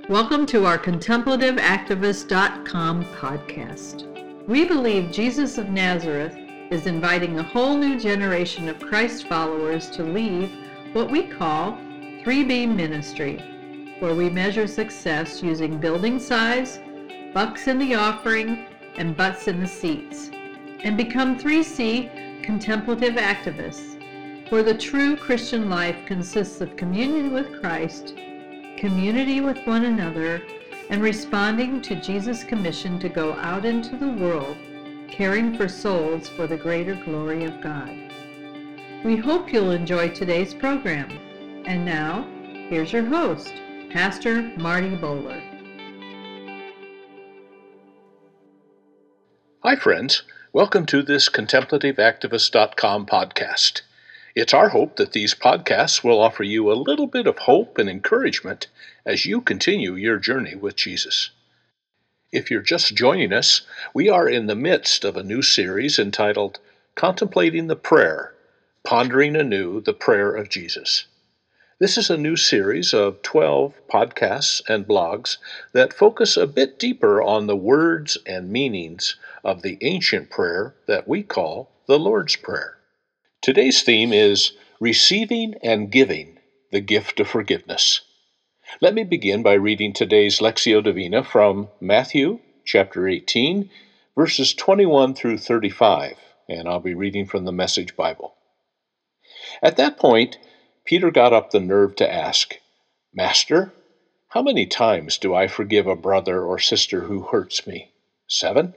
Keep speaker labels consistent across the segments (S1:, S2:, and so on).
S1: Welcome to our ContemplativeActivist.com podcast. We believe Jesus of Nazareth is inviting a whole new generation of Christ followers to leave what we call 3B ministry, where we measure success using building size, bucks in the offering, and butts in the seats, and become 3C contemplative activists, where the true Christian life consists of communion with Christ, community with one another, and responding to Jesus' commission to go out into the world, caring for souls for the greater glory of God. We hope you'll enjoy today's program. And now, here's your host, Pastor Marty Bowler.
S2: Hi friends, welcome to this ContemplativeActivist.com podcast. It's our hope that these podcasts will offer you a little bit of hope and encouragement as you continue your journey with Jesus. If you're just joining us, we are in the midst of a new series entitled Contemplating the Prayer, Pondering Anew the Prayer of Jesus. This is a new series of 12 podcasts and blogs that focus a bit deeper on the words and meanings of the ancient prayer that we call the Lord's Prayer. Today's theme is Receiving and Giving, the Gift of Forgiveness. Let me begin by reading today's Lectio Divina from Matthew chapter 18, verses 21 through 35, and I'll be reading from the Message Bible. At that point, Peter got up the nerve to ask, "Master, how many times do I forgive a brother or sister who hurts me? 7?"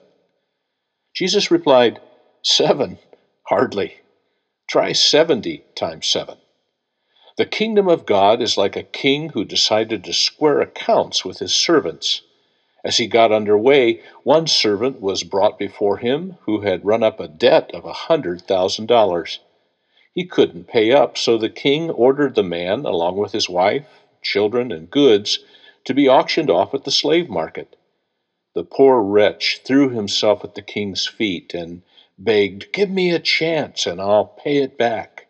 S2: Jesus replied, "7? Hardly. Try 70 times 7. The kingdom of God is like a king who decided to square accounts with his servants. As he got underway, one servant was brought before him who had run up a debt of $100,000. He couldn't pay up, so the king ordered the man, along with his wife, children, and goods, to be auctioned off at the slave market. The poor wretch threw himself at the king's feet and begged, 'Give me a chance and I'll pay it back.'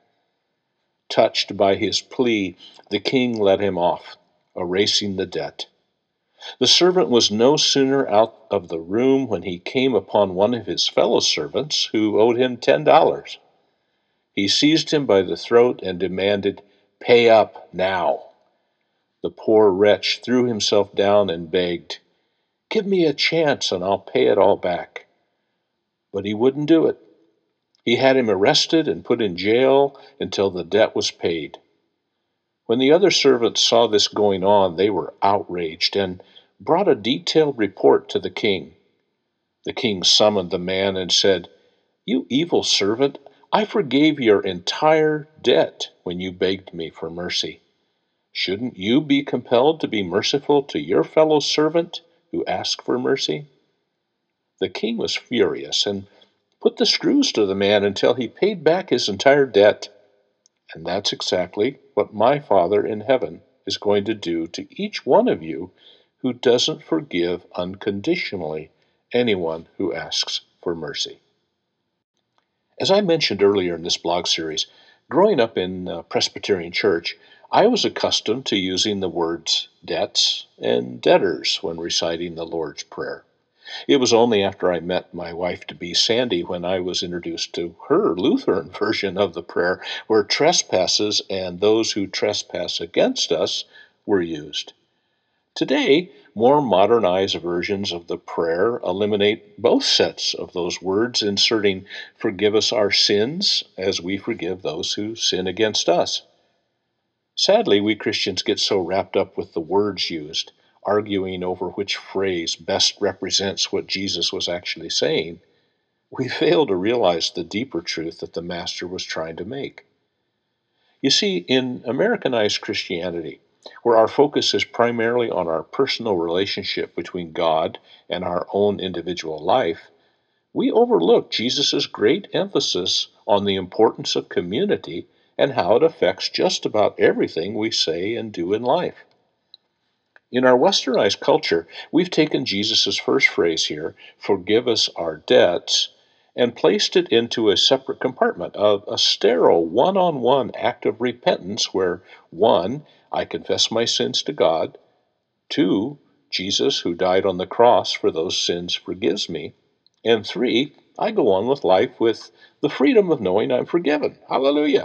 S2: Touched by his plea, the king let him off, erasing the debt. The servant was no sooner out of the room when he came upon one of his fellow servants who owed him $10. He seized him by the throat and demanded, 'Pay up now.' The poor wretch threw himself down and begged, 'Give me a chance and I'll pay it all back.' But he wouldn't do it. He had him arrested and put in jail until the debt was paid. When the other servants saw this going on, they were outraged and brought a detailed report to the king. The king summoned the man and said, 'You evil servant, I forgave your entire debt when you begged me for mercy. Shouldn't you be compelled to be merciful to your fellow servant who asked for mercy?' The king was furious and put the screws to the man until he paid back his entire debt. And that's exactly what my Father in heaven is going to do to each one of you who doesn't forgive unconditionally anyone who asks for mercy." As I mentioned earlier in this blog series, growing up in a Presbyterian church, I was accustomed to using the words debts and debtors when reciting the Lord's Prayer. It was only after I met my wife-to-be, Sandy, when I was introduced to her Lutheran version of the prayer, where trespasses and those who trespass against us were used. Today, more modernized versions of the prayer eliminate both sets of those words, inserting "Forgive us our sins as we forgive those who sin against us." Sadly, we Christians get so wrapped up with the words used, arguing over which phrase best represents what Jesus was actually saying, we fail to realize the deeper truth that the Master was trying to make. You see, in Americanized Christianity, where our focus is primarily on our personal relationship between God and our own individual life, we overlook Jesus' great emphasis on the importance of community and how it affects just about everything we say and do in life. In our westernized culture, we've taken Jesus' first phrase here, "Forgive us our debts," and placed it into a separate compartment of a sterile one-on-one act of repentance where, 1, I confess my sins to God, 2, Jesus, who died on the cross for those sins, forgives me. And 3, I go on with life with the freedom of knowing I'm forgiven. Hallelujah.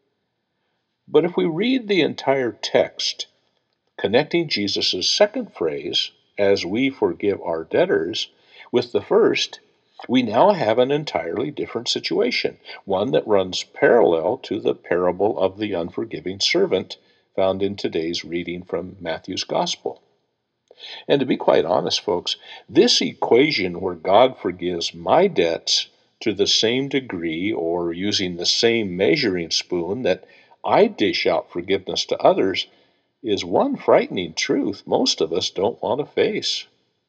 S2: But if we read the entire text, connecting Jesus' second phrase, as we forgive our debtors, with the first, we now have an entirely different situation, one that runs parallel to the parable of the unforgiving servant found in today's reading from Matthew's Gospel. And to be quite honest, folks, this equation where God forgives my debts to the same degree or using the same measuring spoon that I dish out forgiveness to others is one frightening truth most of us don't want to face.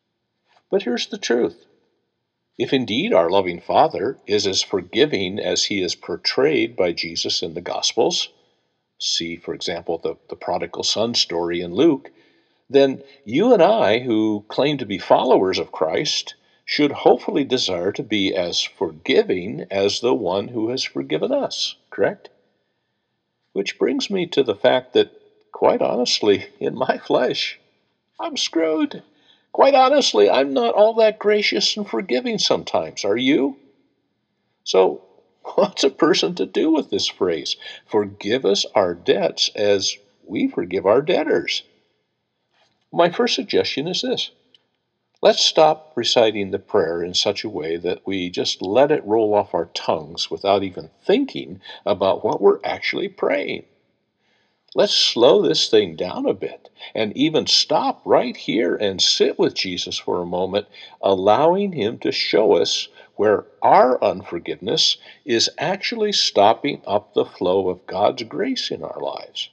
S2: But here's the truth. If indeed our loving Father is as forgiving as he is portrayed by Jesus in the Gospels, see, for example, the prodigal son story in Luke, then you and I, who claim to be followers of Christ, should hopefully desire to be as forgiving as the one who has forgiven us, correct? Which brings me to the fact that, quite honestly, in my flesh, I'm screwed. Quite honestly, I'm not all that gracious and forgiving sometimes. Are you? So, what's a person to do with this phrase? Forgive us our debts as we forgive our debtors. My first suggestion is this. Let's stop reciting the prayer in such a way that we just let it roll off our tongues without even thinking about what we're actually praying. Let's slow this thing down a bit and even stop right here and sit with Jesus for a moment, allowing him to show us where our unforgiveness is actually stopping up the flow of God's grace in our lives.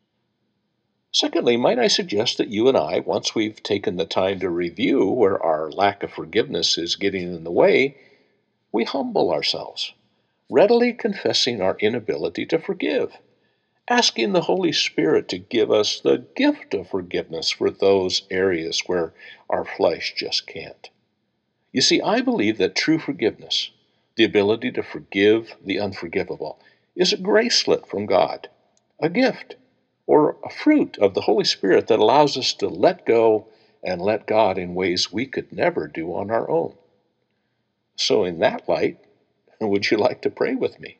S2: Secondly, might I suggest that you and I, once we've taken the time to review where our lack of forgiveness is getting in the way, we humble ourselves, readily confessing our inability to forgive, asking the Holy Spirit to give us the gift of forgiveness for those areas where our flesh just can't. You see, I believe that true forgiveness, the ability to forgive the unforgivable, is a gracelet from God, a gift, or a fruit of the Holy Spirit that allows us to let go and let God in ways we could never do on our own. So in that light, would you like to pray with me?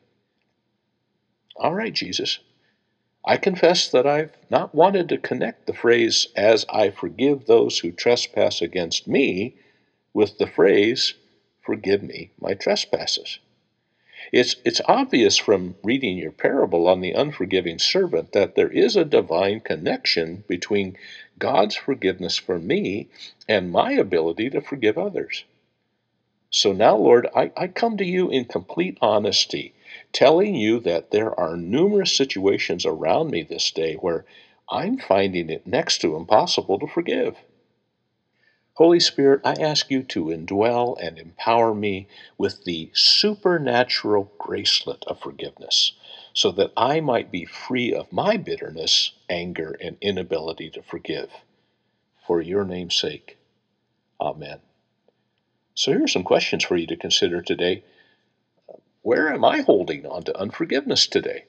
S2: All right, Jesus. I confess that I've not wanted to connect the phrase, as I forgive those who trespass against me, with the phrase, forgive me my trespasses. It's obvious from reading your parable on the unforgiving servant that there is a divine connection between God's forgiveness for me and my ability to forgive others. So now, Lord, I come to you in complete honesty, telling you that there are numerous situations around me this day where I'm finding it next to impossible to forgive. Holy Spirit, I ask you to indwell and empower me with the supernatural gracelet of forgiveness, so that I might be free of my bitterness, anger, and inability to forgive. For your name's sake. Amen. So here are some questions for you to consider today. Where am I holding on to unforgiveness today?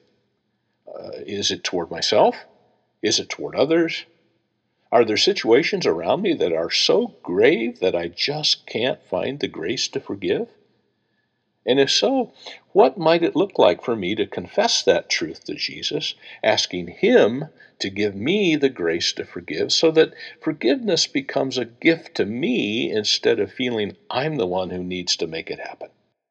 S2: Is it toward myself? Is it toward others? Are there situations around me that are so grave that I just can't find the grace to forgive? And if so, what might it look like for me to confess that truth to Jesus, asking him to give me the grace to forgive so that forgiveness becomes a gift to me instead of feeling I'm the one who needs to make it happen?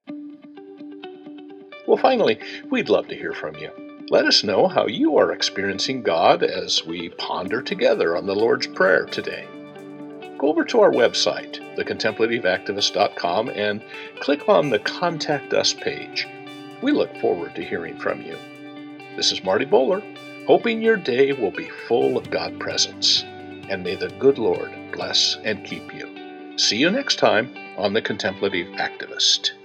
S2: Well, finally, we'd love to hear from you. Let us know how you are experiencing God as we ponder together on the Lord's Prayer today. Go over to our website, thecontemplativeactivist.com, and click on the Contact Us page. We look forward to hearing from you. This is Marty Bowler, hoping your day will be full of God presence. And may the good Lord bless and keep you. See you next time on The Contemplative Activist.